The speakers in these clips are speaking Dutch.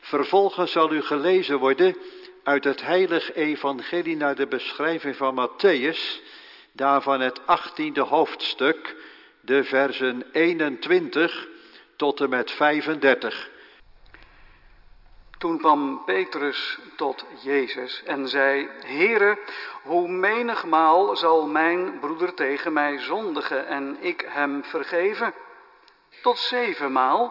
Vervolgens zal u gelezen worden uit het heilige evangelie naar de beschrijving van Mattheüs, daarvan het 18e hoofdstuk, de versen 21 tot en met 35. Toen kwam Petrus tot Jezus en zei: Heere, hoe menigmaal zal mijn broeder tegen mij zondigen en ik hem vergeven? Tot 7 maal?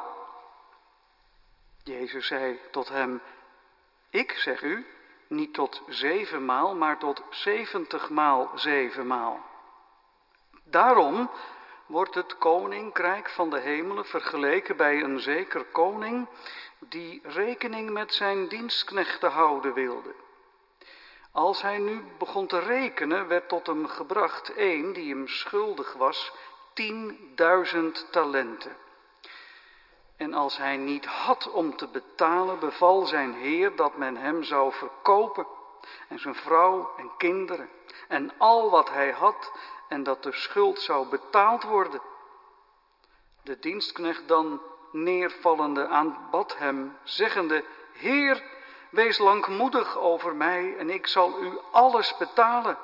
Jezus zei tot hem: Ik zeg u, niet tot 7 maal, maar tot 70 maal 7 maal. Daarom wordt het koninkrijk van de hemelen vergeleken bij een zeker koning die rekening met zijn dienstknechten houden wilde. Als hij nu begon te rekenen, werd tot hem gebracht een die hem schuldig was 10.000 talenten. En als hij niet had om te betalen, beval zijn heer dat men hem zou verkopen, en zijn vrouw en kinderen, en al wat hij had, en dat de schuld zou betaald worden. De dienstknecht dan, neervallende, aanbad hem, zeggende: Heer, wees langmoedig over mij, en ik zal u alles betalen.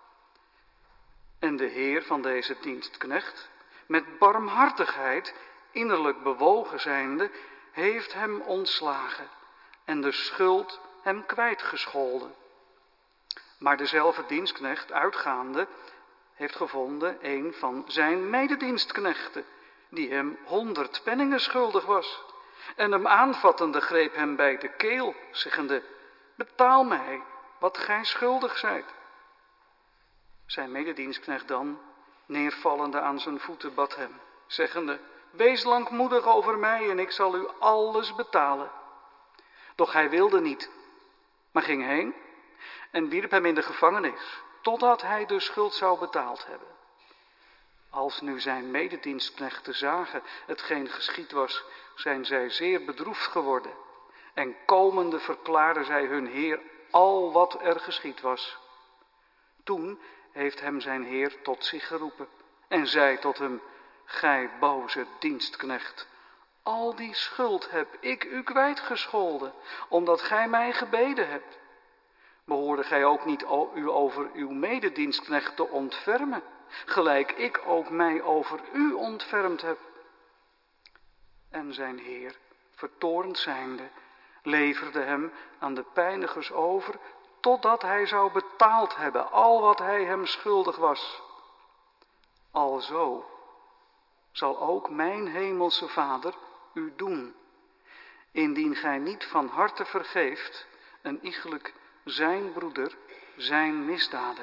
En de heer van deze dienstknecht, met barmhartigheid, innerlijk bewogen zijnde, heeft hem ontslagen en de schuld hem kwijtgescholden. Maar dezelfde dienstknecht, uitgaande, heeft gevonden een van zijn mededienstknechten, die hem 100 penningen schuldig was. En hem aanvattende greep hem bij de keel, zeggende: Betaal mij wat gij schuldig zijt. Zijn mededienstknecht dan, neervallende aan zijn voeten, bad hem, zeggende: Wees langmoedig over mij en ik zal u alles betalen. Doch hij wilde niet, maar ging heen en wierp hem in de gevangenis, totdat hij de schuld zou betaald hebben. Als nu zijn mededienstknechten zagen hetgeen geschied was, zijn zij zeer bedroefd geworden. En komende verklaarden zij hun heer al wat er geschied was. Toen heeft hem zijn heer tot zich geroepen en zei tot hem: Gij boze dienstknecht, al die schuld heb ik u kwijtgescholden, omdat gij mij gebeden hebt. Behoorde gij ook niet u over uw mededienstknecht te ontfermen, gelijk ik ook mij over u ontfermd heb? En zijn heer, vertoornd zijnde, leverde hem aan de pijnigers over, totdat hij zou betaald hebben al wat hij hem schuldig was. Alzo zal ook mijn hemelse Vader u doen, indien gij niet van harte vergeeft een iegelijk zijn broeder zijn misdaden.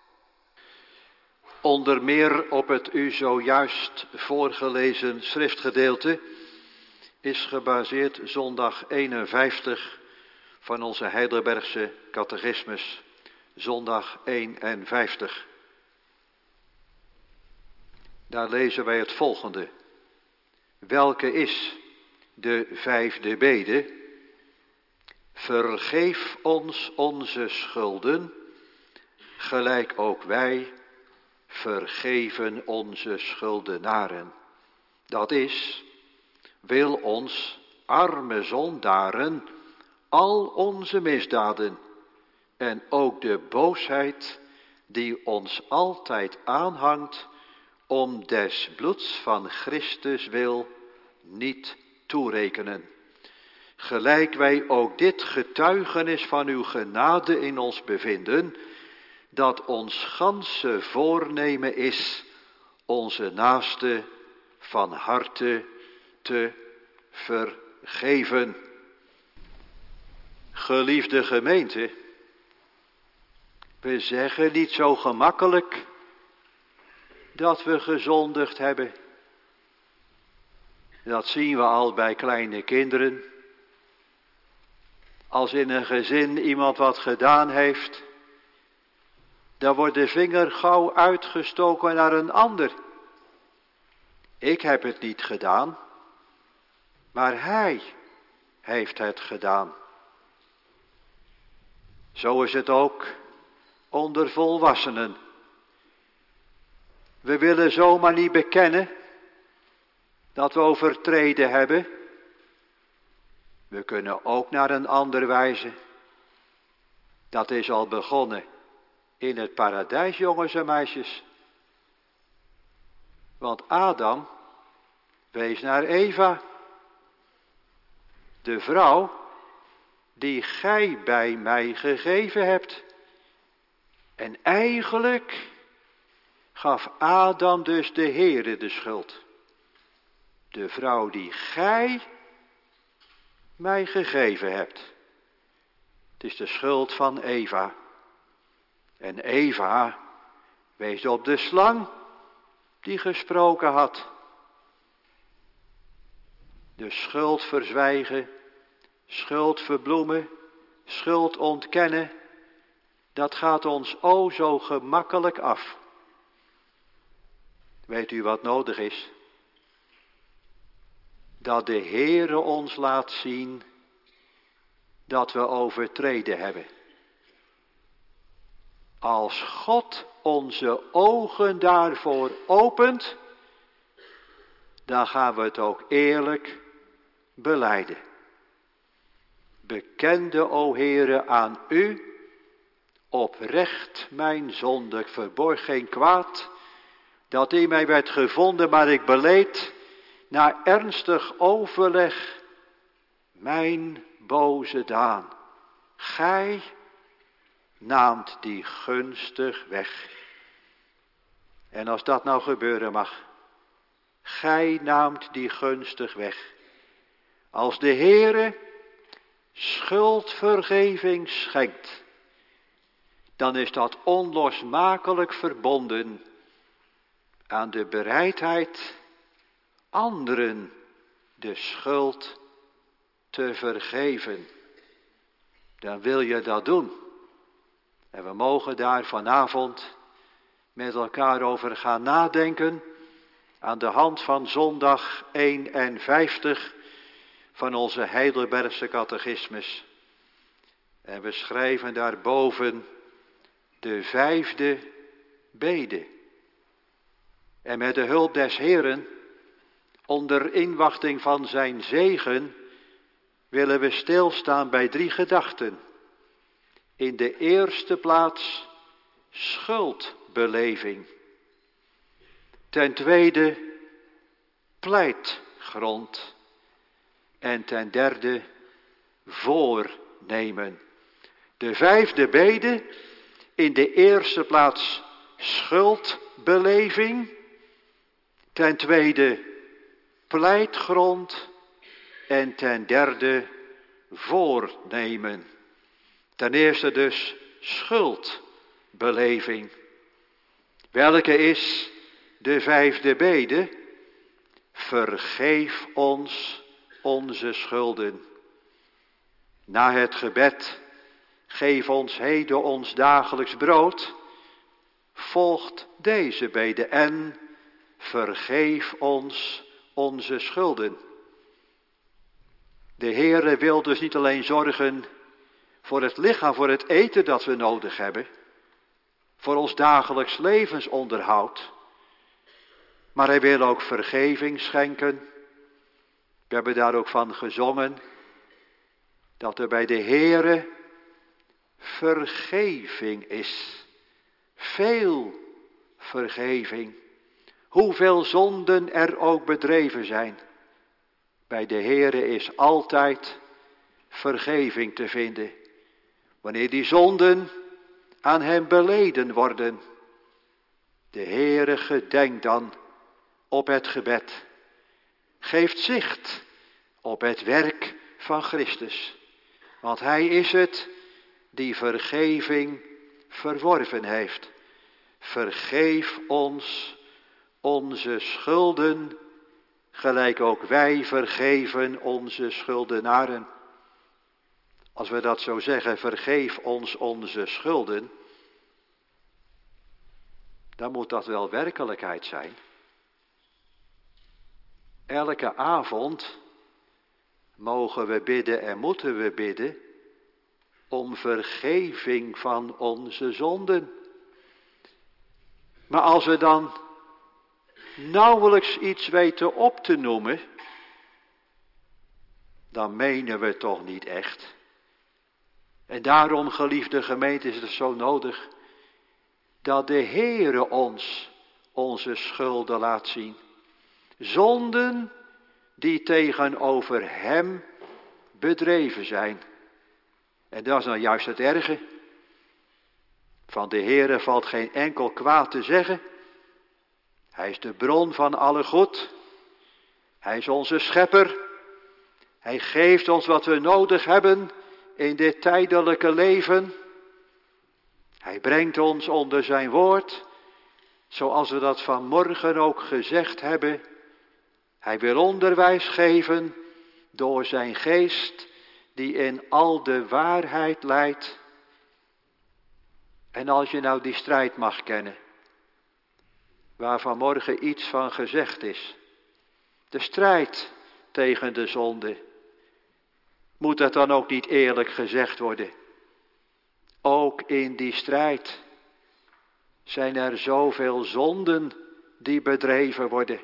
Onder meer op het u zojuist voorgelezen schriftgedeelte is gebaseerd zondag 51 van onze Heidelbergse catechismus, zondag 51. Daar lezen wij het volgende. Welke is de 5e bede? Vergeef ons onze schulden, gelijk ook wij vergeven onze schuldenaren. Dat is, wil ons arme zondaren al onze misdaden en ook de boosheid die ons altijd aanhangt, om des bloeds van Christus wil niet toerekenen. Gelijk wij ook dit getuigenis van uw genade in ons bevinden, dat ons ganse voornemen is onze naaste van harte te vergeven. Geliefde gemeente, we zeggen niet zo gemakkelijk dat we gezondigd hebben. Dat zien we al bij kleine kinderen. Als in een gezin iemand wat gedaan heeft, dan wordt de vinger gauw uitgestoken naar een ander. Ik heb het niet gedaan, maar hij heeft het gedaan. Zo is het ook onder volwassenen. We willen zomaar niet bekennen dat we overtreden hebben. We kunnen ook naar een ander wijzen. Dat is al begonnen in het paradijs, jongens en meisjes. Want Adam wees naar Eva. De vrouw die gij bij mij gegeven hebt. En eigenlijk gaf Adam dus de Heere de schuld. De vrouw die gij mij gegeven hebt. Het is de schuld van Eva. En Eva wees op de slang die gesproken had. De schuld verzwijgen, schuld verbloemen, schuld ontkennen, dat gaat ons o zo gemakkelijk af. Weet u wat nodig is? Dat de Heere ons laat zien dat we overtreden hebben. Als God onze ogen daarvoor opent, dan gaan we het ook eerlijk belijden. Bekende, o Heere, aan u, oprecht mijn zonde. Ik verborg geen kwaad, dat in mij werd gevonden, maar ik beleed, na ernstig overleg, mijn boze daan. Gij naamt die gunstig weg. En als dat nou gebeuren mag, gij naamt die gunstig weg. Als de Heere schuldvergeving schenkt, dan is dat onlosmakelijk verbonden aan de bereidheid anderen de schuld te vergeven. Dan wil je dat doen. En we mogen daar vanavond met elkaar over gaan nadenken aan de hand van zondag 51 van onze Heidelbergse catechismus. En we schrijven daarboven de 5e bede. En met de hulp des Heeren, onder inwachting van zijn zegen, willen we stilstaan bij 3 gedachten. In de eerste plaats schuldbeleving. Ten tweede pleitgrond. En ten derde voornemen. De 5e bede, in de eerste plaats schuldbeleving. Ten tweede pleitgrond. En ten derde voornemen. Ten eerste dus schuldbeleving. Welke is de 5e bede? Vergeef ons onze schulden. Na het gebed, geef ons heden ons dagelijks brood, volgt deze bede en vergeef ons onze schulden. De Heere wil dus niet alleen zorgen voor het lichaam, voor het eten dat we nodig hebben, voor ons dagelijks levensonderhoud, maar hij wil ook vergeving schenken. We hebben daar ook van gezongen, dat er bij de Heere vergeving is. Veel vergeving. Hoeveel zonden er ook bedreven zijn. Bij de Heere is altijd vergeving te vinden. Wanneer die zonden aan hem beleden worden. De Heere gedenkt dan op het gebed. Geeft zicht op het werk van Christus. Want hij is het die vergeving verworven heeft. Vergeef ons onze schulden, gelijk ook wij vergeven onze schuldenaren. Als we dat zo zeggen, vergeef ons onze schulden, dan moet dat wel werkelijkheid zijn. Elke avond mogen we bidden en moeten we bidden om vergeving van onze zonden. Maar als we dan nauwelijks iets weten op te noemen, dan menen we het toch niet echt. En daarom, geliefde gemeente, is het zo nodig dat de Heere ons onze schulden laat zien. Zonden die tegenover hem bedreven zijn. En dat is nou juist het erge. Van de Heere valt geen enkel kwaad te zeggen. Hij is de bron van alle goed. Hij is onze schepper. Hij geeft ons wat we nodig hebben in dit tijdelijke leven. Hij brengt ons onder zijn woord, zoals we dat vanmorgen ook gezegd hebben. Hij wil onderwijs geven door zijn geest, die in al de waarheid leidt. En als je nou die strijd mag kennen, waar vanmorgen iets van gezegd is, de strijd tegen de zonde, moet dat dan ook niet eerlijk gezegd worden? Ook in die strijd zijn er zoveel zonden die bedreven worden.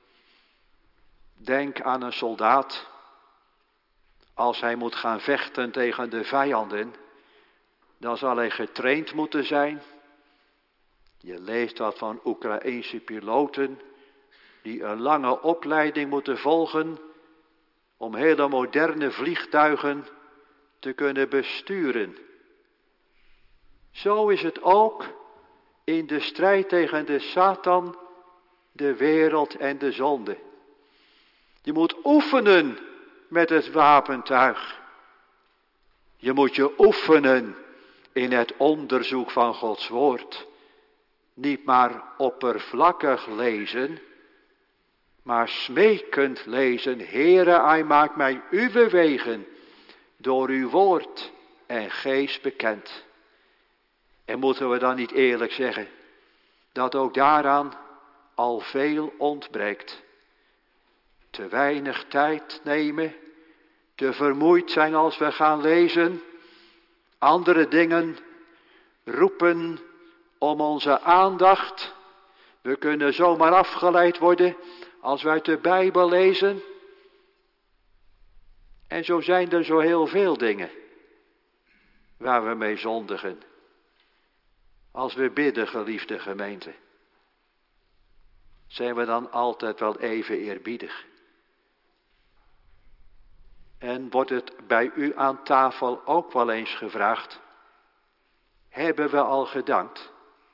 Denk aan een soldaat, als hij moet gaan vechten tegen de vijanden, dan zal hij getraind moeten zijn. Je leest wat van Oekraïense piloten die een lange opleiding moeten volgen om hele moderne vliegtuigen te kunnen besturen. Zo is het ook in de strijd tegen de Satan, de wereld en de zonde. Je moet oefenen met het wapentuig. Je moet je oefenen in het onderzoek van Gods woord. Niet maar oppervlakkig lezen, maar smekend lezen. Heere, hij maakt mij uw wegen door uw woord en geest bekend. En moeten we dan niet eerlijk zeggen dat ook daaraan al veel ontbreekt. Te weinig tijd nemen, te vermoeid zijn als we gaan lezen, andere dingen roepen om onze aandacht. We kunnen zomaar afgeleid worden als we uit de Bijbel lezen. En zo zijn er zo heel veel dingen waar we mee zondigen. Als we bidden, geliefde gemeente, zijn we dan altijd wel even eerbiedig? En wordt het bij u aan tafel ook wel eens gevraagd, hebben we al gedankt?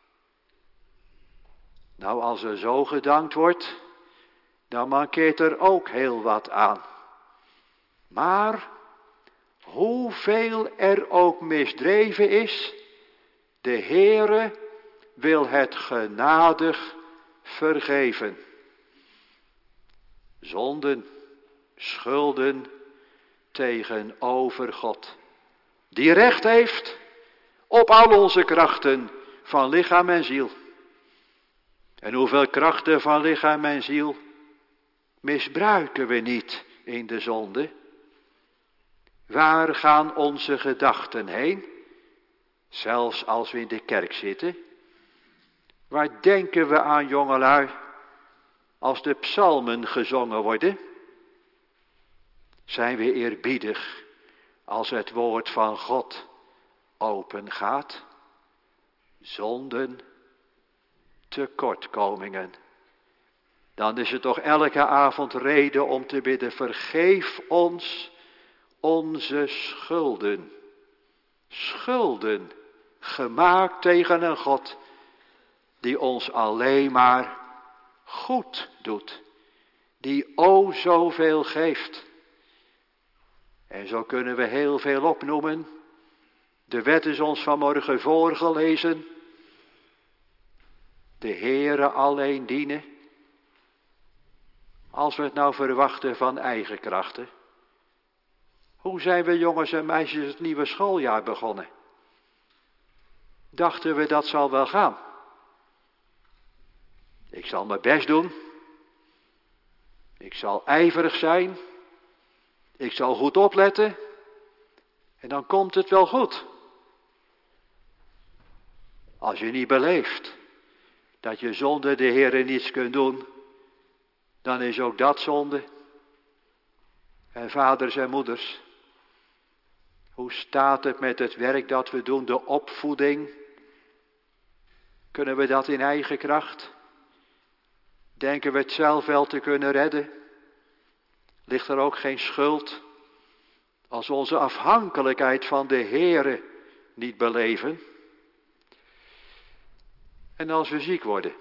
Nou, als er zo gedankt wordt, dan mankeert er ook heel wat aan. Maar hoeveel er ook misdreven is, de Heere wil het genadig vergeven. Zonden, schulden tegenover God, die recht heeft op al onze krachten van lichaam en ziel. En hoeveel krachten van lichaam en ziel misbruiken we niet in de zonde? Waar gaan onze gedachten heen? Zelfs als we in de kerk zitten. Waar denken we aan, jongelui, als de psalmen gezongen worden? Zijn we eerbiedig als het woord van God open gaat? Zonden, tekortkomingen. Dan is het toch elke avond reden om te bidden, vergeef ons onze schulden. Schulden, gemaakt tegen een God die ons alleen maar goed doet. Die o zoveel geeft. En zo kunnen we heel veel opnoemen. De wet is ons vanmorgen voorgelezen. De Heere alleen dienen. Als we het nou verwachten van eigen krachten. Hoe zijn we jongens en meisjes het nieuwe schooljaar begonnen? Dachten we dat zal wel gaan. Ik zal mijn best doen. Ik zal ijverig zijn. Ik zal goed opletten. En dan komt het wel goed. Als je niet beleeft dat je zonder de Heere niets kunt doen, dan is ook dat zonde. En vaders en moeders, hoe staat het met het werk dat we doen, de opvoeding? Kunnen we dat in eigen kracht? Denken we het zelf wel te kunnen redden? Ligt er ook geen schuld als we onze afhankelijkheid van de Heere niet beleven? En als we ziek worden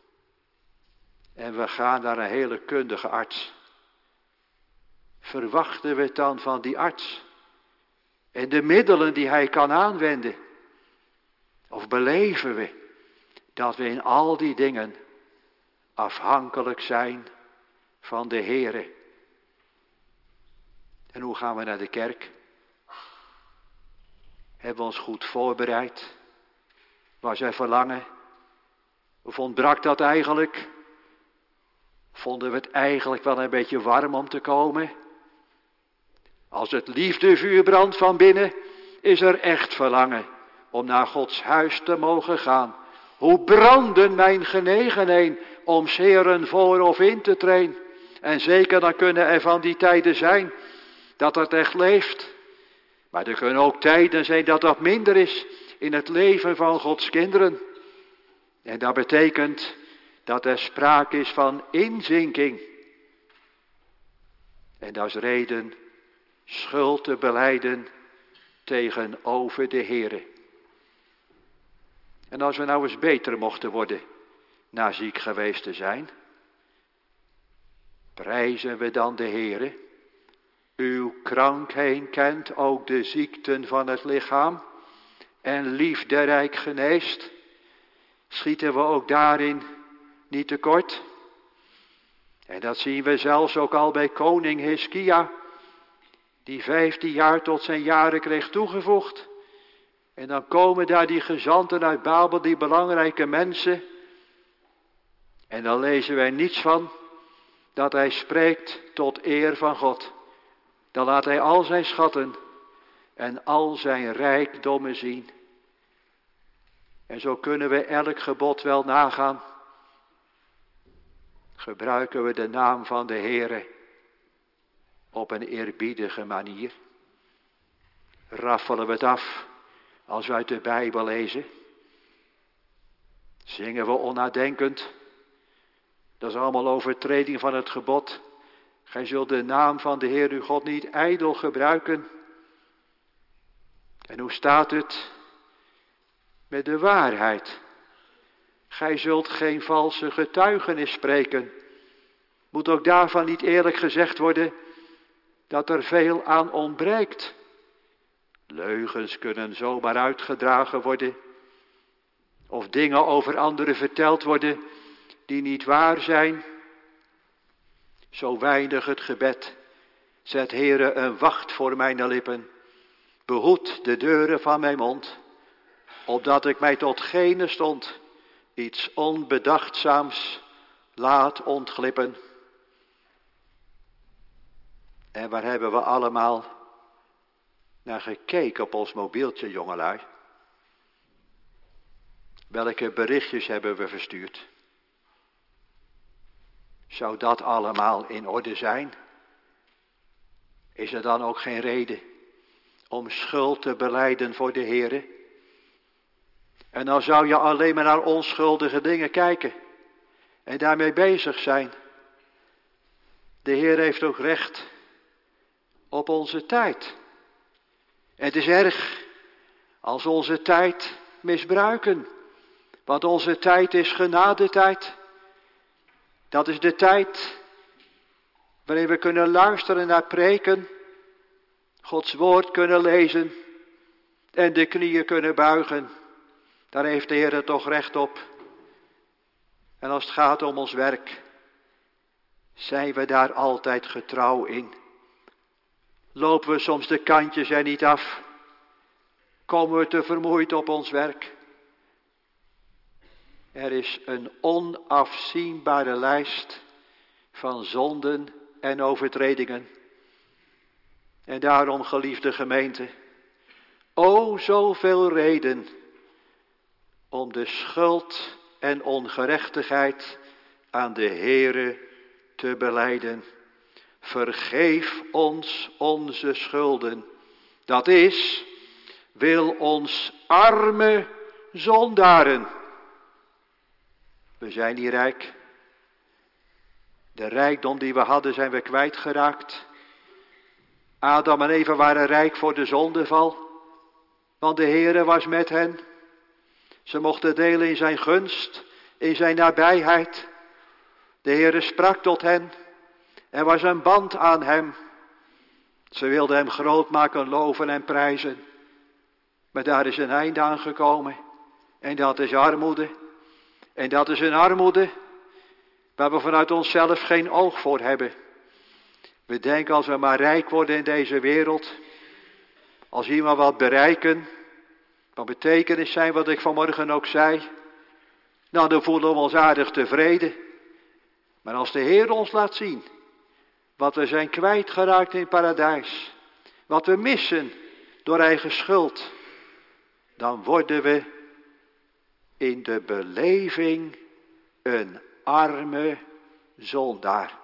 en we gaan naar een hele kundige arts, verwachten we het dan van die arts en de middelen die hij kan aanwenden? Of beleven we dat we in al die dingen afhankelijk zijn van de Heere? En hoe gaan we naar de kerk? Hebben we ons goed voorbereid? Was er verlangen? Of ontbrak dat eigenlijk? Vonden we het eigenlijk wel een beetje warm om te komen? Als het liefdevuur brandt van binnen, is er echt verlangen om naar Gods huis te mogen gaan. Hoe branden mijn genegenheden om 's Heeren voor of in te treden. En zeker dan kunnen er van die tijden zijn dat het echt leeft. Maar er kunnen ook tijden zijn dat dat minder is in het leven van Gods kinderen. En dat betekent dat er sprake is van inzinking. En dat is reden schuld te belijden tegenover de Heere. En als we nou eens beter mochten worden na ziek geweest te zijn, prijzen we dan de Heere? Uw krankheid kent ook de ziekten van het lichaam en liefderijk geneest. Schieten we ook daarin niet tekort? En dat zien we zelfs ook al bij koning Hiskia, die 15 jaar tot zijn jaren kreeg toegevoegd. En dan komen daar die gezanten uit Babel, die belangrijke mensen. En dan lezen wij niets van dat hij spreekt tot eer van God. Dan laat hij al zijn schatten en al zijn rijkdommen zien. En zo kunnen we elk gebod wel nagaan. Gebruiken we de naam van de Heere op een eerbiedige manier? Raffelen we het af als we uit de Bijbel lezen? Zingen we onnadenkend? Dat is allemaal overtreding van het gebod. Gij zult de naam van de Heer uw God niet ijdel gebruiken. En hoe staat het met de waarheid? Gij zult geen valse getuigenis spreken. Moet ook daarvan niet eerlijk gezegd worden dat er veel aan ontbreekt? Leugens kunnen zomaar uitgedragen worden. Of dingen over anderen verteld worden die niet waar zijn. Zo weinig het gebed. Zet Heere een wacht voor mijn lippen. Behoed de deuren van mijn mond. Opdat ik mij tot gene stond iets onbedachtzaams laat ontglippen. En waar hebben we allemaal naar gekeken op ons mobieltje, jongelui? Welke berichtjes hebben we verstuurd? Zou dat allemaal in orde zijn? Is er dan ook geen reden om schuld te belijden voor de Heere? En dan zou je alleen maar naar onschuldige dingen kijken en daarmee bezig zijn. De Heer heeft ook recht op onze tijd. Het is erg als we onze tijd misbruiken, want onze tijd is genadetijd. Dat is de tijd waarin we kunnen luisteren naar preken, Gods woord kunnen lezen en de knieën kunnen buigen. Daar heeft de Heer toch recht op. En als het gaat om ons werk, zijn we daar altijd getrouw in. Lopen we soms de kantjes er niet af? Komen we te vermoeid op ons werk? Er is een onafzienbare lijst van zonden en overtredingen. En daarom, geliefde gemeente, o zoveel reden om de schuld en ongerechtigheid aan de Heere te belijden. vergeef ons onze schulden. Dat is, wil ons arme zondaren. We zijn niet rijk. De rijkdom die we hadden zijn we kwijtgeraakt. Adam en Eva waren rijk voor de zondeval, want de Heere was met hen. Ze mochten delen in zijn gunst, in zijn nabijheid. De Heere sprak tot hen. Er was een band aan hem. Ze wilden hem groot maken, loven en prijzen. Maar daar is een einde aan gekomen. En dat is armoede. En dat is een armoede waar we vanuit onszelf geen oog voor hebben. We denken als we maar rijk worden in deze wereld. Als iemand wat bereiken. Van betekenis zijn wat ik vanmorgen ook zei. Nou, dan voelen we ons aardig tevreden. Maar als de Heer ons laat zien wat we zijn kwijtgeraakt in het paradijs. Wat we missen door eigen schuld. Dan worden we in de beleving een arme zondaar.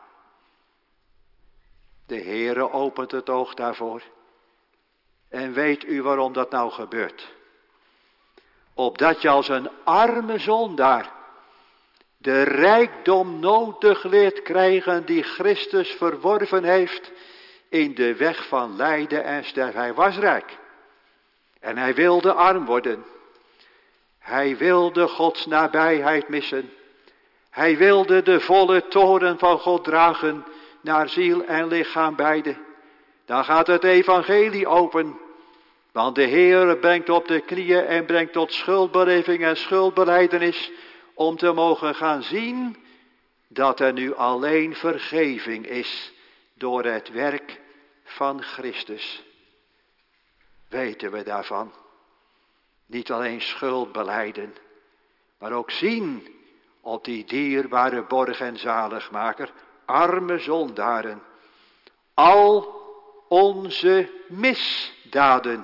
De Heere opent het oog daarvoor. En weet u waarom dat nou gebeurt? Opdat je als een arme zondaar de rijkdom nodig leert krijgen die Christus verworven heeft in de weg van lijden en sterven. Hij was rijk. En hij wilde arm worden. Hij wilde Gods nabijheid missen. Hij wilde de volle toren van God dragen naar ziel en lichaam beide. Dan gaat het evangelie open. Want de Heer brengt op de knieën en brengt tot schuldbeleving en schuldbelijdenis. Om te mogen gaan zien dat er nu alleen vergeving is door het werk van Christus. Weten we daarvan? Niet alleen schuld belijden, maar ook zien op die dierbare borg en zaligmaker, arme zondaren, al onze misdaden.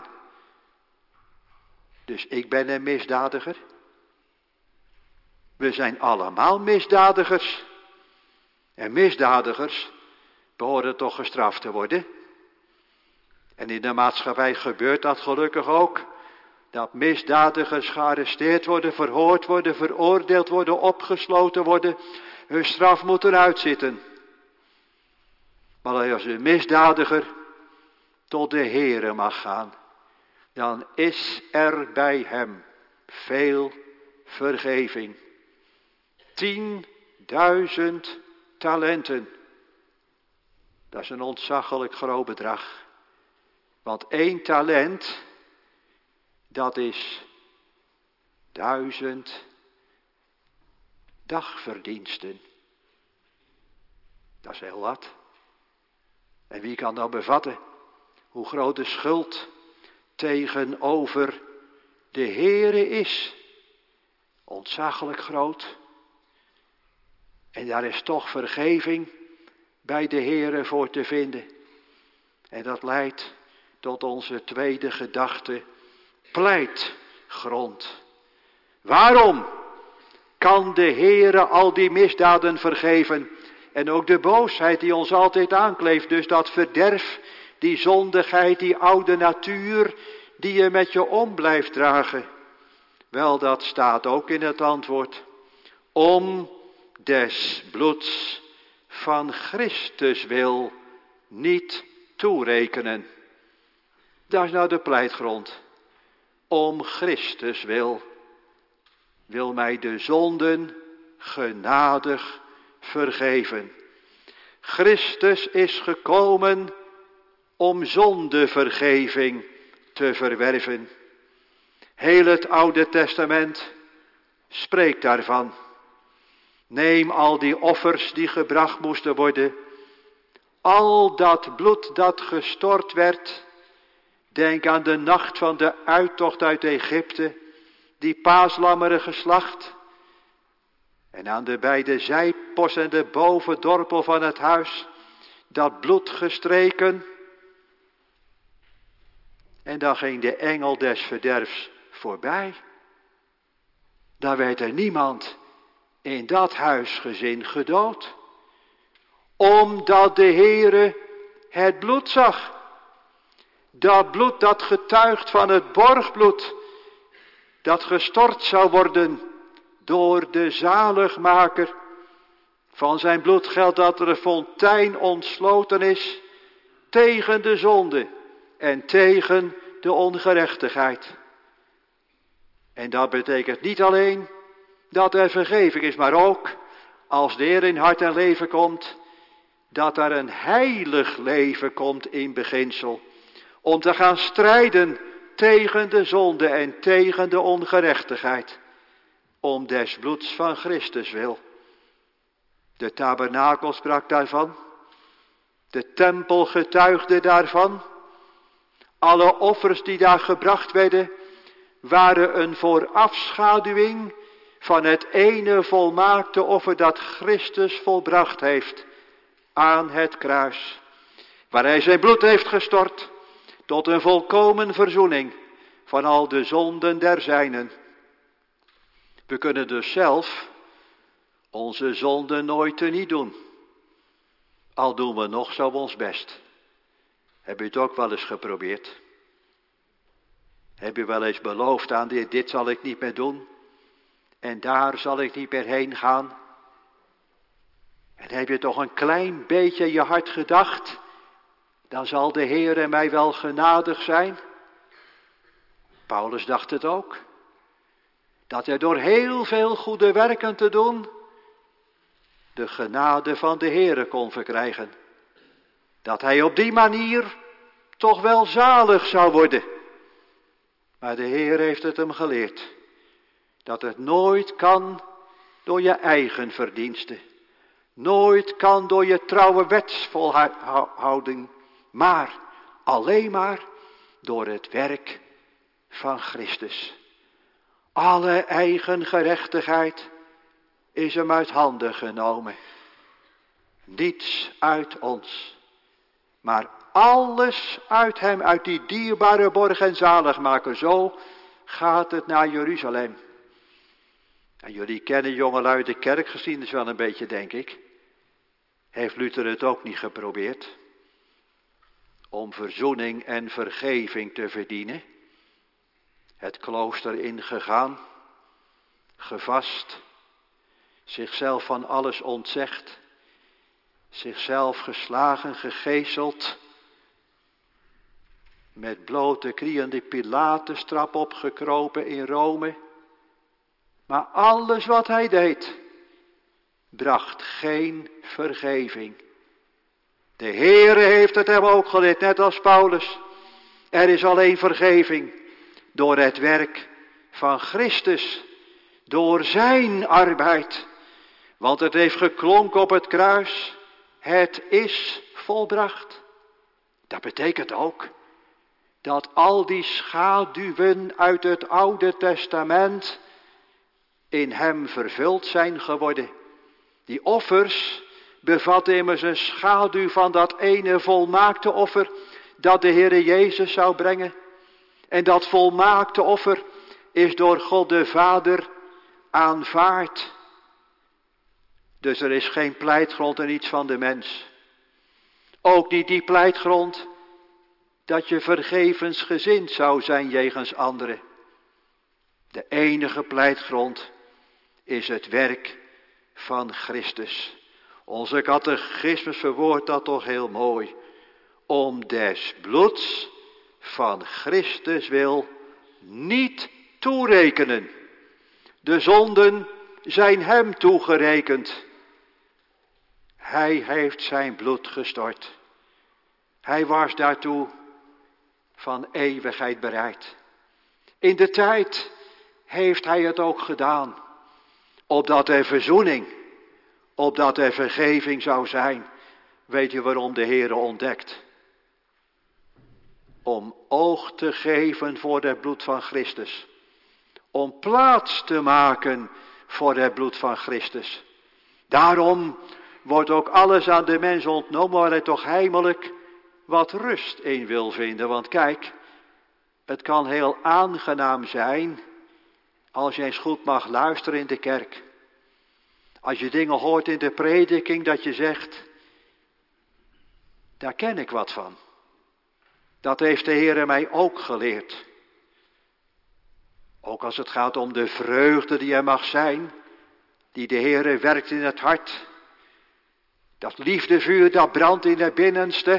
Dus ik ben een misdadiger. We zijn allemaal misdadigers. En misdadigers behoren toch gestraft te worden. En in de maatschappij gebeurt dat gelukkig ook. Dat misdadigers gearresteerd worden, verhoord worden, veroordeeld worden, opgesloten worden. Hun straf moet eruit zitten. Maar als een misdadiger tot de Heere mag gaan, dan is er bij hem veel vergeving. 10.000 talenten. Dat is een ontzaglijk groot bedrag. Want 1 talent, dat is 1000 dagverdiensten. Dat is heel wat. En wie kan dat bevatten? Hoe groot de schuld tegenover de Heere is. Ontzaglijk groot. En daar is toch vergeving bij de Heere voor te vinden. En dat leidt tot onze tweede gedachte. Pleitgrond. Waarom kan de Heere al die misdaden vergeven? En ook de boosheid die ons altijd aankleeft. Dus dat verderf, die zondigheid, die oude natuur die je met je om blijft dragen. Wel, dat staat ook in het antwoord. Om des bloeds van Christus wil niet toerekenen. Dat is nou de pleitgrond. Om Christus wil mij de zonden genadig vergeven. Christus is gekomen om zondevergeving te verwerven. Heel het Oude Testament spreekt daarvan. Neem al die offers die gebracht moesten worden. Al dat bloed dat gestort werd. Denk aan de nacht van de uittocht uit Egypte. Die paaslammeren geslacht. En aan de beide zijposten en de bovendorpel van het huis. Dat bloed gestreken. En dan ging de engel des verderfs voorbij. Dan werd er niemand in dat huisgezin gedood. Omdat de Heere het bloed zag. Dat bloed dat getuigt van het borgbloed, dat gestort zou worden door de zaligmaker. Van zijn bloed geldt dat er een fontein ontsloten is tegen de zonde en tegen de ongerechtigheid. En dat betekent niet alleen dat er vergeving is, maar ook als de Heer in hart en leven komt, dat er een heilig leven komt in beginsel. Om te gaan strijden tegen de zonde en tegen de ongerechtigheid. Om des bloeds van Christus wil. De tabernakel sprak daarvan. De tempel getuigde daarvan. Alle offers die daar gebracht werden, waren een voorafschaduwing van het ene volmaakte offer dat Christus volbracht heeft aan het kruis. Waar hij zijn bloed heeft gestort tot een volkomen verzoening van al de zonden der zijnen. We kunnen dus zelf onze zonden nooit teniet doen. Al doen we nog zo ons best. Heb je het ook wel eens geprobeerd? Heb je wel eens beloofd aan de Heer, dit zal ik niet meer doen. En daar zal ik niet meer heen gaan. En heb je toch een klein beetje in je hart gedacht, dan zal de Heere mij wel genadig zijn. Paulus dacht het ook. Dat hij door heel veel goede werken te doen, de genade van de Heere kon verkrijgen. Dat hij op die manier toch wel zalig zou worden. Maar de Heer heeft het hem geleerd. Dat het nooit kan door je eigen verdiensten. Nooit kan door je trouwe wetsvolhouding. Maar alleen maar door het werk van Christus. Alle eigen gerechtigheid is hem uit handen genomen. Niets uit ons. Maar alles uit hem, uit die dierbare borg en zaligmaker. Zo gaat het naar Jeruzalem. En jullie kennen jongelui de kerkgeschiedenis wel een beetje, denk ik. Heeft Luther het ook niet geprobeerd? Om verzoening en vergeving te verdienen. Het klooster ingegaan. Gevast. Zichzelf van alles ontzegd. Zichzelf geslagen, gegezeld. Met blote knieën de Pilatestrap opgekropen in Rome. Maar alles wat hij deed, bracht geen vergeving. De Heere heeft het hem ook geleerd, net als Paulus. Er is alleen vergeving door het werk van Christus. Door zijn arbeid. Want het heeft geklonken op het kruis. Het is volbracht. Dat betekent ook dat al die schaduwen uit het Oude Testament in hem vervuld zijn geworden. Die offers bevatten immers een schaduw van dat ene volmaakte offer dat de Heere Jezus zou brengen. En dat volmaakte offer is door God de Vader aanvaard. Dus er is geen pleitgrond en iets van de mens. Ook niet die pleitgrond dat je vergevensgezind zou zijn jegens anderen. De enige pleitgrond is het werk van Christus. Onze catechismus verwoordt dat toch heel mooi. Om des bloeds van Christus wil niet toerekenen. De zonden zijn hem toegerekend. Hij heeft zijn bloed gestort. Hij was daartoe van eeuwigheid bereid. In de tijd heeft hij het ook gedaan. Opdat er verzoening, opdat er vergeving zou zijn. Weet je waarom de Heere ontdekt? Om oog te geven voor het bloed van Christus. Om plaats te maken voor het bloed van Christus. Daarom wordt ook alles aan de mens ontnomen waar hij toch heimelijk wat rust in wil vinden. Want kijk, het kan heel aangenaam zijn als je eens goed mag luisteren in de kerk. Als je dingen hoort in de prediking dat je zegt, Daar ken ik wat van. Dat heeft de Heere mij ook geleerd. Ook als het gaat om de vreugde die er mag zijn, die de Heere werkt in het hart. Dat liefdevuur dat brandt in het binnenste.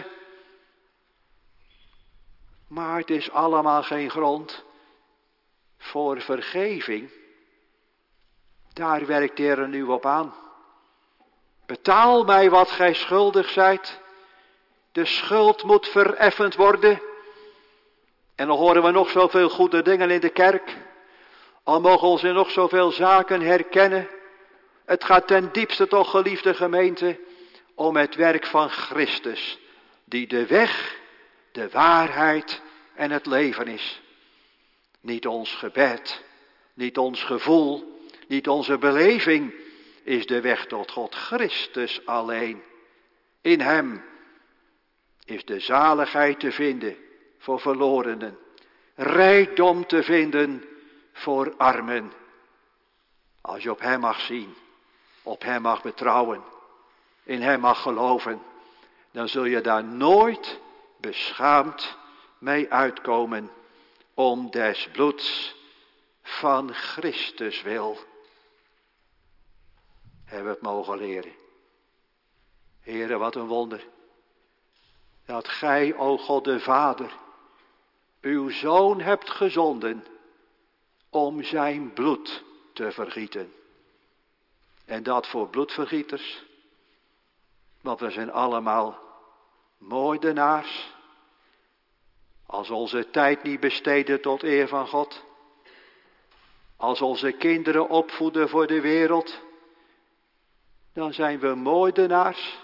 Maar het is allemaal geen grond voor vergeving. Daar werkt de Heere nu op aan. Betaal mij wat gij schuldig zijt. De schuld moet vereffend worden. En dan horen we nog zoveel goede dingen in de kerk. Al mogen ons in nog zoveel zaken herkennen. Het gaat ten diepste toch, geliefde gemeente, om het werk van Christus. Die de weg, de waarheid en het leven is. Niet ons gebed, niet ons gevoel, niet onze beleving is de weg tot God. Christus alleen. In hem is de zaligheid te vinden voor verlorenen. Rijkdom te vinden voor armen. Als je op hem mag zien, op hem mag betrouwen, in hem mag geloven, dan zul je daar nooit beschaamd mee uitkomen om des bloeds van Christus wil. Hebben we het mogen leren. Heere, wat een wonder. Dat gij, o God de Vader, uw Zoon hebt gezonden om zijn bloed te vergieten. En dat voor bloedvergieters. Want we zijn allemaal moordenaars. Als onze tijd niet besteden tot eer van God. Als onze kinderen opvoeden voor de wereld. Dan zijn we moordenaars.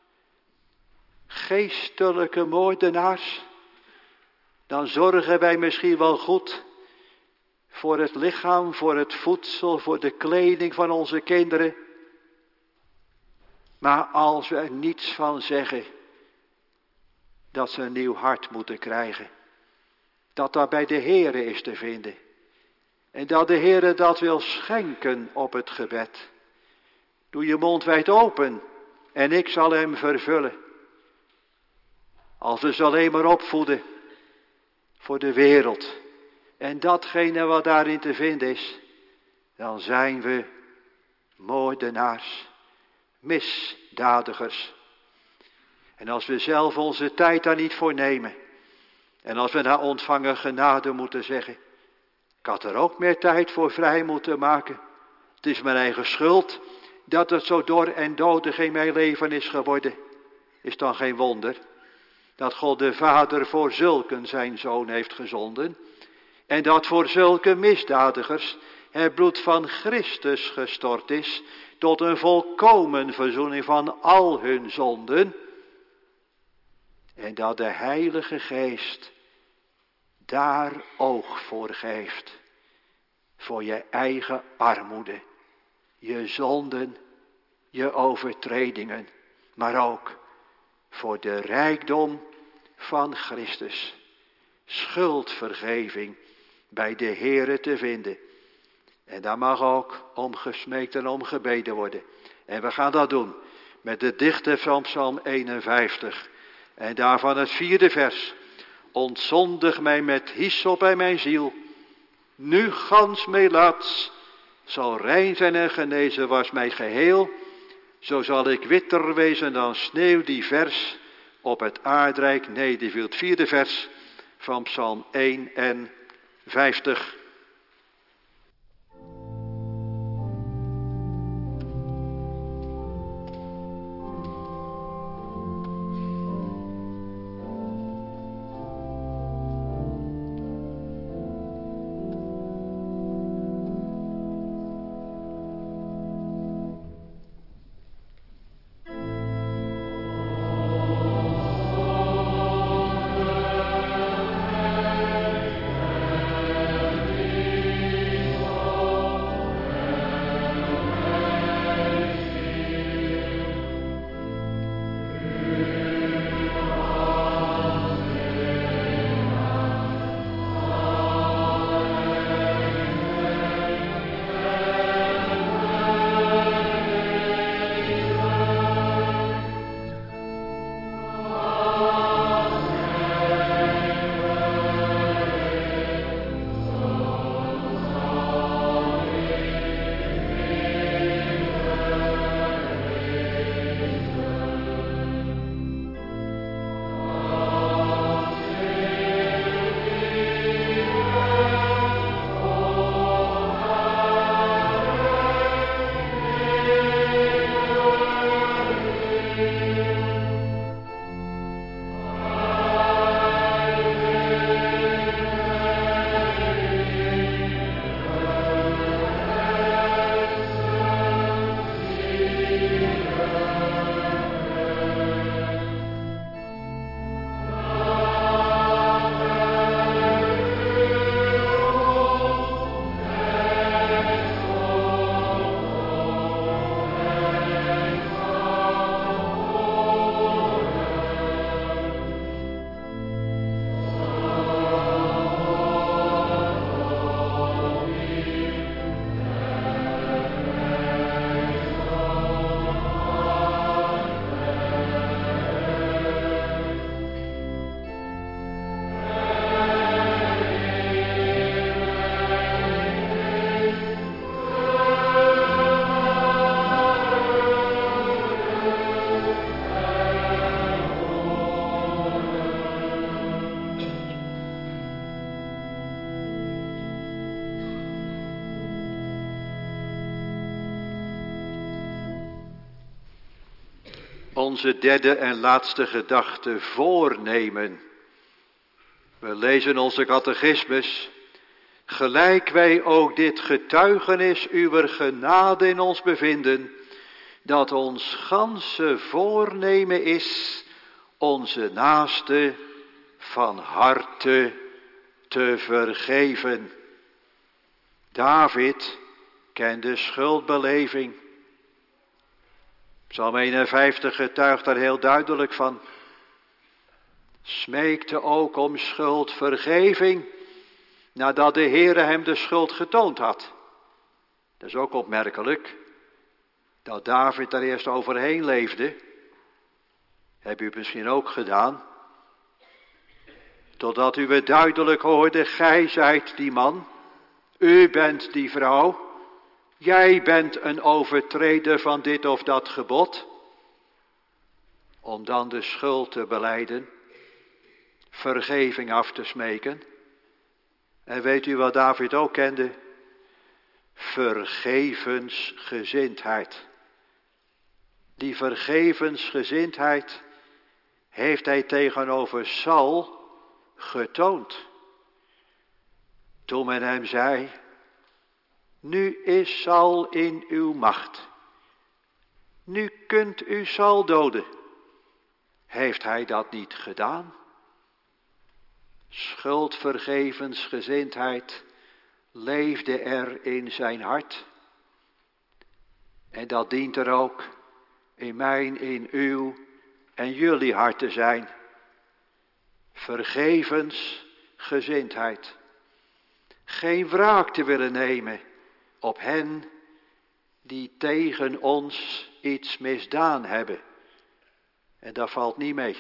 Geestelijke moordenaars. Dan zorgen wij misschien wel goed voor het lichaam, voor het voedsel, voor de kleding van onze kinderen. Maar als we er niets van zeggen, dat ze een nieuw hart moeten krijgen. Dat dat bij de Heere is te vinden. En dat de Heere dat wil schenken op het gebed. Doe je mond wijd open en ik zal hem vervullen. Als we ze alleen maar opvoeden voor de wereld. En datgene wat daarin te vinden is, dan zijn we moordenaars, misdadigers. En als we zelf onze tijd daar niet voor nemen, en als we na ontvangen genade moeten zeggen, ik had er ook meer tijd voor vrij moeten maken. Het is mijn eigen schuld dat het zo dor en dodig in mijn leven is geworden. Is dan geen wonder dat God de Vader voor zulken zijn Zoon heeft gezonden. En dat voor zulke misdadigers het bloed van Christus gestort is, tot een volkomen verzoening van al hun zonden. En dat de Heilige Geest daar oog voor geeft. Voor je eigen armoede, je zonden, je overtredingen, maar ook voor de rijkdom van Christus. Schuldvergeving bij de Heere te vinden. En daar mag ook om gesmeekt en om gebeden worden. En we gaan dat doen met de dichter van Psalm 51. En daarvan het 4e vers. Ontzondig mij met hyssop en mijn ziel. Nu gans meelaats zal rein zijn en genezen was mij geheel. Zo zal ik witter wezen dan sneeuw die vers op het aardrijk nederviel. Het 4e vers van Psalm 51. Onze derde en laatste gedachte, voornemen. We lezen onze catechismus. Gelijk wij ook dit getuigenis uwer genade in ons bevinden, dat ons ganse voornemen is onze naaste van harte te vergeven. David kende schuldbeleving. Psalm 51 getuigt daar heel duidelijk van. Smeekte ook om schuldvergeving, nadat de Heere hem de schuld getoond had. Dat is ook opmerkelijk, dat David daar eerst overheen leefde. Heb u het misschien ook gedaan? Totdat u het duidelijk hoorde, gij zijt die man, u bent die vrouw, jij bent een overtreder van dit of dat gebod. Om dan de schuld te belijden, vergeving af te smeken. En weet u wat David ook kende? Vergevensgezindheid. Die vergevensgezindheid heeft hij tegenover Saul getoond. Toen men hem zei, nu is Saul in uw macht. Nu kunt u Saul doden. Heeft hij dat niet gedaan? Schuldvergevensgezindheid leefde er in zijn hart. En dat dient er ook in mijn, in uw en jullie hart te zijn. Vergevensgezindheid. Geen wraak te willen nemen op hen die tegen ons iets misdaan hebben. En dat valt niet mee.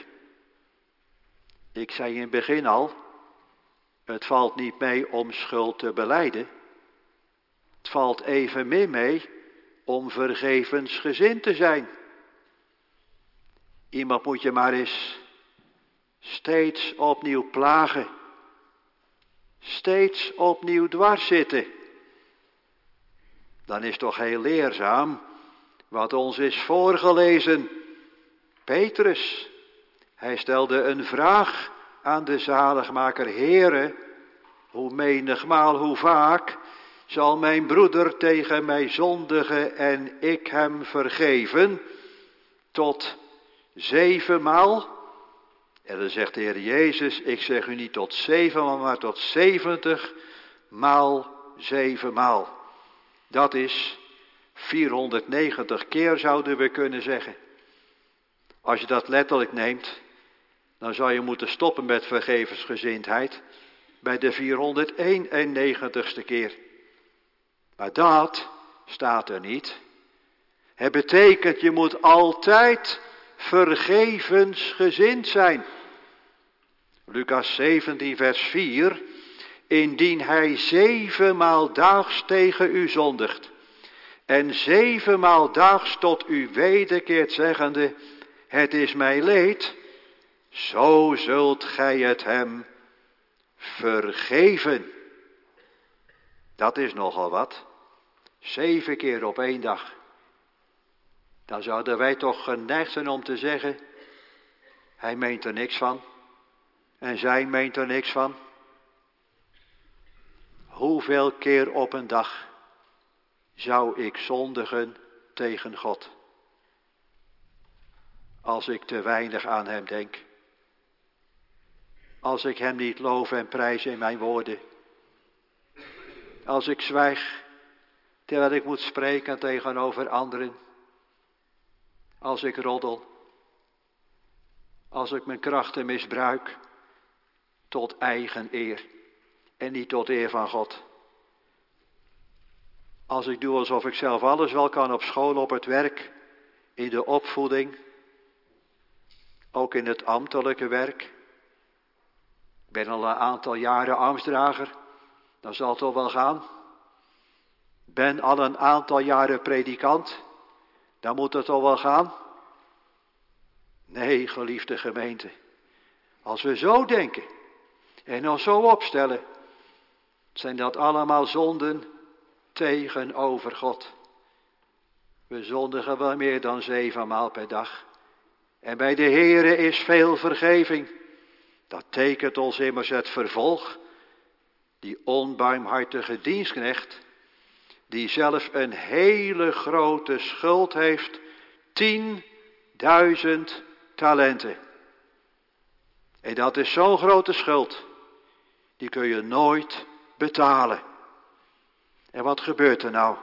Ik zei in het begin al, het valt niet mee om schuld te belijden. Het valt evenmin mee om vergevensgezind te zijn. Iemand moet je maar eens steeds opnieuw plagen. Steeds opnieuw dwars zitten. Dan is toch heel leerzaam wat ons is voorgelezen. Petrus, hij stelde een vraag aan de zaligmaker. Heere, hoe menigmaal, hoe vaak zal mijn broeder tegen mij zondigen en ik hem vergeven? Tot 7 maal? En dan zegt de Heer Jezus, ik zeg u niet tot 7 maal, maar tot 70 maal 7 maal. Dat is 490 keer, zouden we kunnen zeggen. Als je dat letterlijk neemt, dan zou je moeten stoppen met vergevensgezindheid bij de 491ste keer. Maar dat staat er niet. Het betekent, je moet altijd vergevensgezind zijn. Lucas 17 vers 4. Indien hij 7 maal daags tegen u zondigt en 7 maal daags tot u wederkeert zeggende, het is mij leed, zo zult gij het hem vergeven. Dat is nogal wat. 7 keer op 1 dag. Dan zouden wij toch geneigd zijn om te zeggen, hij meent er niks van. En zij meent er niks van. Hoeveel keer op een dag zou ik zondigen tegen God? Als ik te weinig aan hem denk. Als ik hem niet loof en prijs in mijn woorden. Als ik zwijg terwijl ik moet spreken tegenover anderen. Als ik roddel. Als ik mijn krachten misbruik tot eigen eer en niet tot eer van God. Als ik doe alsof ik zelf alles wel kan op school, op het werk, in de opvoeding, ook in het ambtelijke werk. Ik ben al een aantal jaren ambtsdrager, dan zal het toch wel gaan. Ben al een aantal jaren predikant, dan moet het toch wel gaan. Nee, geliefde gemeente, als we zo denken en ons zo opstellen, zijn dat allemaal zonden tegenover God. We zondigen wel meer dan 7 maal per dag. En bij de Heere is veel vergeving. Dat tekent ons immers het vervolg. Die onbarmhartige dienstknecht, die zelf een hele grote schuld heeft, 10.000 talenten. En dat is zo'n grote schuld, die kun je nooit betalen. En wat gebeurt er nou?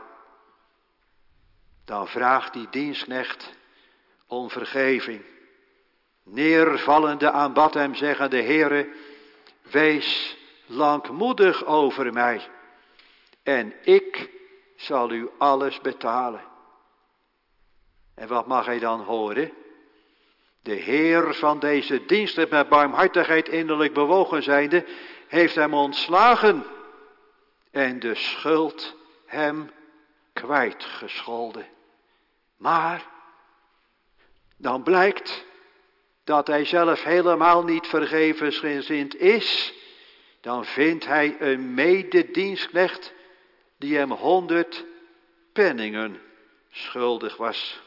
Dan vraagt die dienstknecht om vergeving. Neervallende aanbad hem, zeggende: Heere, wees langmoedig over mij en ik zal u alles betalen. En wat mag hij dan horen? De Heer van deze dienst, met barmhartigheid innerlijk bewogen zijnde, heeft hem ontslagen en de schuld hem kwijtgescholden. Maar dan blijkt dat hij zelf helemaal niet vergevensgezind is. Dan vindt hij een mededienstknecht die hem 100 penningen schuldig was.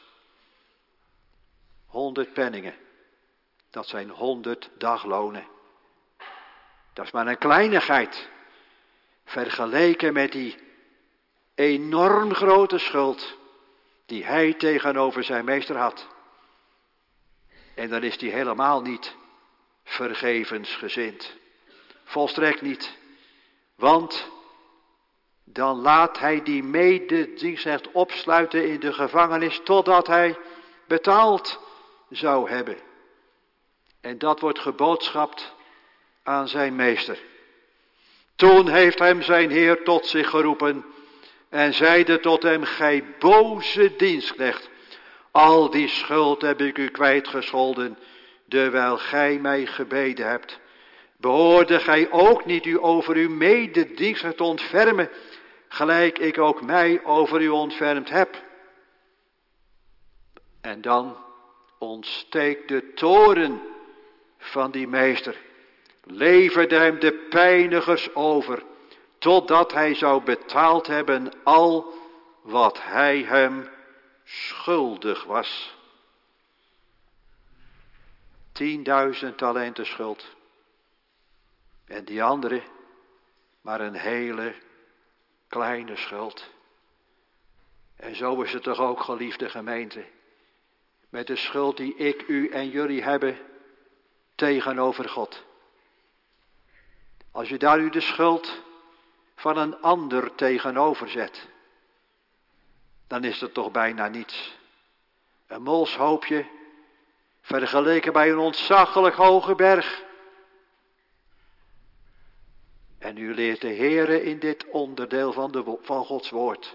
100 penningen, dat zijn 100 daglonen. Dat is maar een kleinigheid, vergeleken met die enorm grote schuld die hij tegenover zijn meester had. En dan is hij helemaal niet vergevensgezind. Volstrekt niet. Want dan laat hij die mededienstknecht opsluiten in de gevangenis totdat hij betaald zou hebben. En dat wordt geboodschapt aan zijn meester. Toen heeft hem zijn Heer tot zich geroepen en zeide tot hem: gij boze dienstknecht, al die schuld heb ik u kwijtgescholden, dewijl gij mij gebeden hebt. Behoorde gij ook niet u over uw mededienstknecht te ontfermen, gelijk ik ook mij over u ontfermd heb? En dan ontsteekt de toorn van die meester, leverde hem de pijnigers over, totdat hij zou betaald hebben al wat hij hem schuldig was. 10.000 talenten schuld. En die andere maar een hele kleine schuld. En zo is het toch ook, geliefde gemeente, met de schuld die ik, u en jullie hebben tegenover God. Als je daar u de schuld van een ander tegenover zet, dan is het toch bijna niets. Een molshoopje vergeleken bij een ontzaglijk hoge berg. En u leert de Heere in dit onderdeel van Gods woord.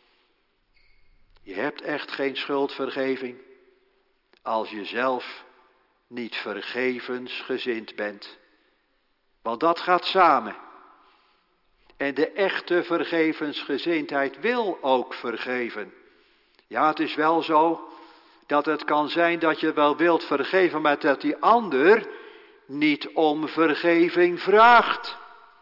Je hebt echt geen schuldvergeving als je zelf niet vergevensgezind bent. Want dat gaat samen. En de echte vergevensgezindheid wil ook vergeven. Ja, het is wel zo dat het kan zijn dat je wel wilt vergeven, maar dat die ander niet om vergeving vraagt.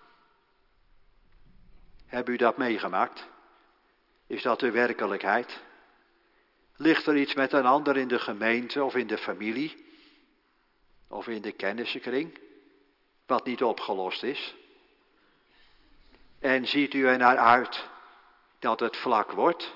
Hebt u dat meegemaakt? Is dat de werkelijkheid? Ligt er iets met een ander in de gemeente of in de familie of in de kennissenkring wat niet opgelost is? En ziet u er naar uit dat het vlak wordt?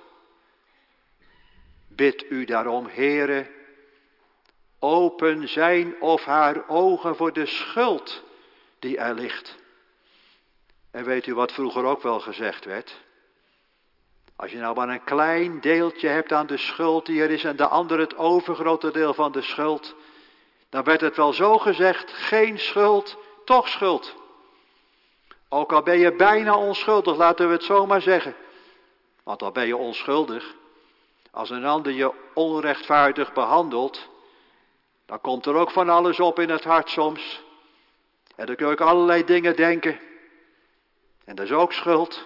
Bid u daarom, Heere, open zijn of haar ogen voor de schuld die er ligt. En weet u wat vroeger ook wel gezegd werd? Als je nou maar een klein deeltje hebt aan de schuld die er is en de ander het overgrote deel van de schuld, dan werd het wel zo gezegd: geen schuld, toch schuld. Ook al ben je bijna onschuldig, laten we het zo maar zeggen. Want al ben je onschuldig, als een ander je onrechtvaardig behandelt, dan komt er ook van alles op in het hart soms. En dan kun je ook allerlei dingen denken. En dat is ook schuld.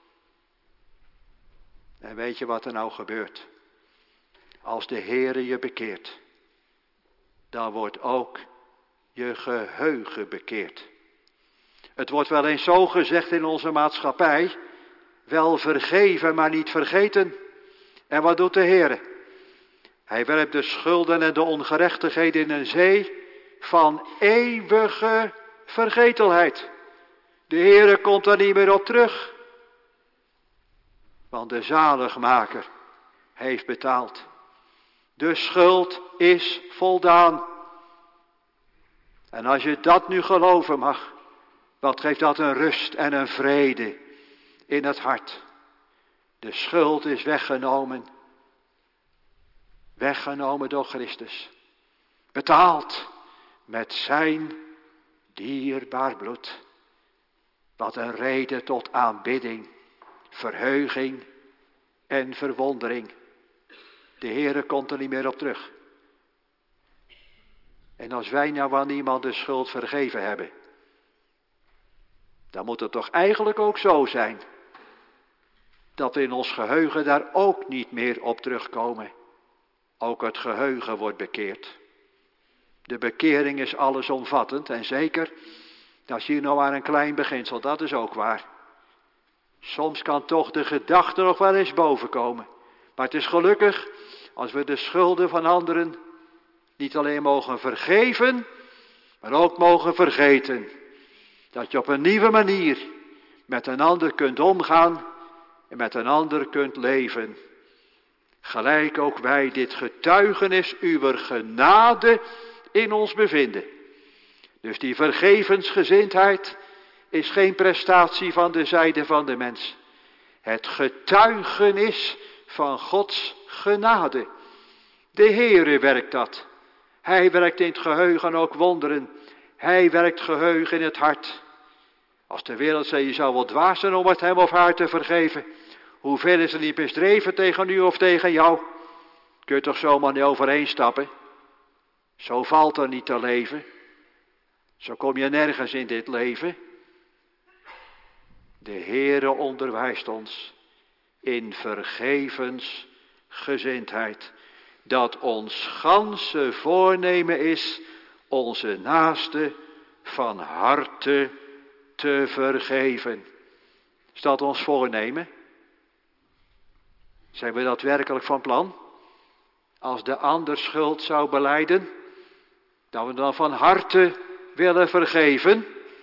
En weet je wat er nou gebeurt? Als de Heere je bekeert, dan wordt ook je geheugen bekeerd. Het wordt wel eens zo gezegd in onze maatschappij: wel vergeven, maar niet vergeten. En wat doet de Heere? Hij werpt de schulden en de ongerechtigheden in een zee van eeuwige vergetelheid. De Heere komt daar niet meer op terug. Want de zaligmaker heeft betaald. De schuld is voldaan. En als je dat nu geloven mag, wat geeft dat een rust en een vrede in het hart. De schuld is weggenomen. Weggenomen door Christus. Betaald met zijn dierbaar bloed. Wat een reden tot aanbidding, verheuging en verwondering. De Heere komt er niet meer op terug. En als wij nou aan iemand de schuld vergeven hebben, dan moet het toch eigenlijk ook zo zijn, dat we in ons geheugen daar ook niet meer op terugkomen. Ook het geheugen wordt bekeerd. De bekering is allesomvattend en zeker, dat zie je nou maar een klein beginsel, dat is ook waar. Soms kan toch de gedachte nog wel eens bovenkomen. Maar het is gelukkig als we de schulden van anderen niet alleen mogen vergeven, maar ook mogen vergeten. Dat je op een nieuwe manier met een ander kunt omgaan en met een ander kunt leven. Gelijk ook wij dit getuigenis uwer genade in ons bevinden. Dus die vergevensgezindheid is geen prestatie van de zijde van de mens. Het getuigenis van Gods genade. De Heere werkt dat. Hij werkt in het geheugen ook wonderen. Hij werkt geheugen in het hart. Als de wereld zei, je zou wel dwaas zijn om het hem of haar te vergeven. Hoeveel is er niet misdreven tegen u of tegen jou? Kun je toch zomaar niet overeenstappen? Zo valt er niet te leven. Zo kom je nergens in dit leven. De Heere onderwijst ons in vergevensgezindheid. Dat ons ganse voornemen is onze naaste van harte te vergeven. Is dat ons voornemen? Zijn we dat werkelijk van plan? Als de ander schuld zou belijden, dat we dan van harte willen vergeven?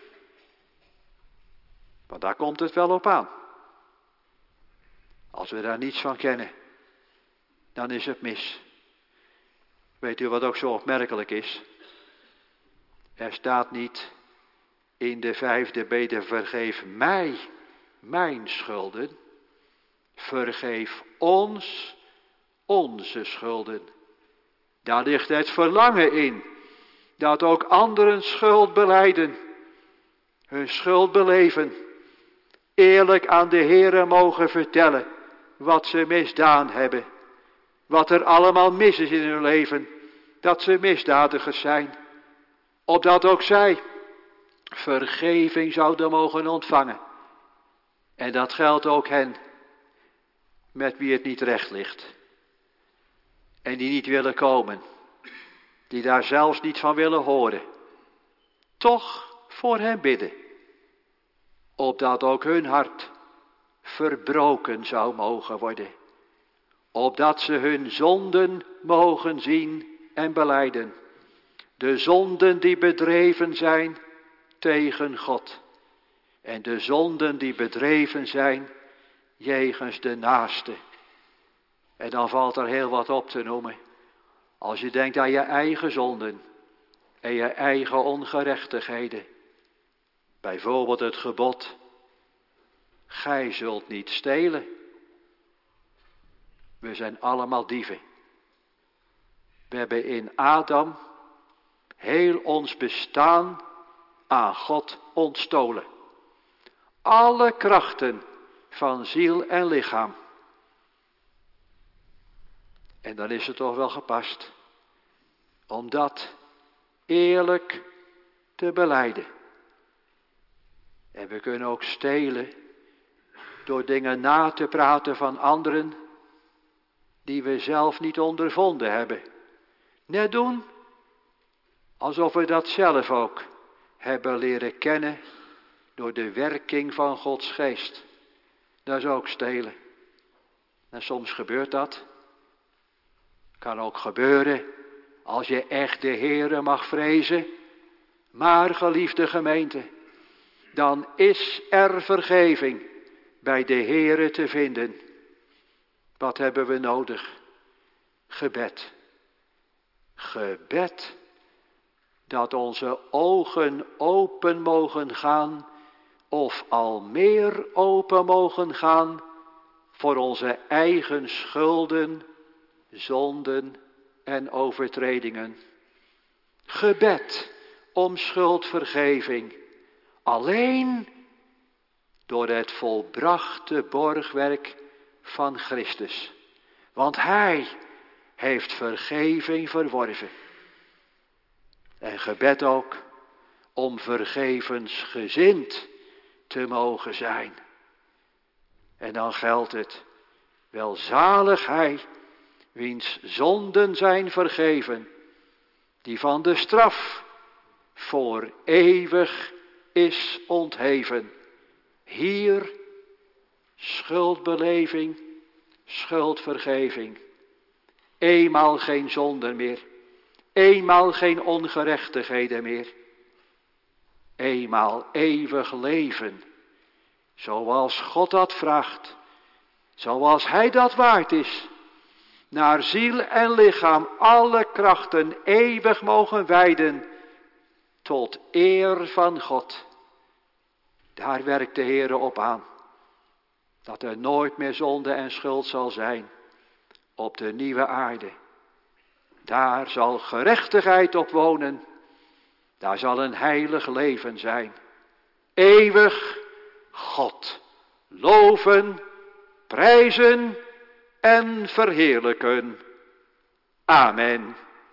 Want daar komt het wel op aan. Als we daar niets van kennen, dan is het mis. Weet u wat ook zo opmerkelijk is? Er staat niet in de 5e bede, vergeef mij mijn schulden. Vergeef ons onze schulden. Daar ligt het verlangen in, dat ook anderen schuld belijden, hun schuld beleven, eerlijk aan de Heere mogen vertellen wat ze misdaan hebben, wat er allemaal mis is in hun leven, dat ze misdadigers zijn, opdat ook zij vergeving zouden mogen ontvangen. En dat geldt ook hen, met wie het niet recht ligt. En die niet willen komen. Die daar zelfs niet van willen horen. Toch voor hen bidden. Opdat ook hun hart verbroken zou mogen worden. Opdat ze hun zonden mogen zien en belijden. De zonden die bedreven zijn tegen God. En de zonden die bedreven zijn jegens de naaste. En dan valt er heel wat op te noemen. Als je denkt aan je eigen zonden en je eigen ongerechtigheden. Bijvoorbeeld het gebod, gij zult niet stelen. We zijn allemaal dieven. We hebben in Adam heel ons bestaan aan God ontstolen. Alle krachten van ziel en lichaam. En dan is het toch wel gepast om dat eerlijk te belijden. En we kunnen ook stelen door dingen na te praten van anderen die we zelf niet ondervonden hebben. Net doen alsof we dat zelf ook hebben leren kennen door de werking van Gods geest. Dat is ook stelen. En soms gebeurt dat. Kan ook gebeuren als je echt de Heere mag vrezen. Maar geliefde gemeente, dan is er vergeving bij de Heere te vinden. Wat hebben we nodig? Gebed. Gebed. Dat onze ogen open mogen gaan, of al meer open mogen gaan, voor onze eigen schulden, zonden en overtredingen. Gebed om schuldvergeving, alleen door het volbrachte borgwerk van Christus. Want Hij heeft vergeving verworven. En gebed ook om vergevensgezind te mogen zijn. En dan geldt het, welzalig hij, wiens zonden zijn vergeven, die van de straf voor eeuwig is ontheven. Hier schuldbeleving, schuldvergeving. Eenmaal geen zonden meer. Eenmaal geen ongerechtigheden meer. Eenmaal eeuwig leven. Zoals God dat vraagt. Zoals Hij dat waard is. Naar ziel en lichaam alle krachten eeuwig mogen wijden. Tot eer van God. Daar werkt de Heere op aan. Dat er nooit meer zonde en schuld zal zijn. Op de nieuwe aarde. Daar zal gerechtigheid op wonen. Daar zal een heilig leven zijn. Eeuwig God. Loven, prijzen en verheerlijken. Amen.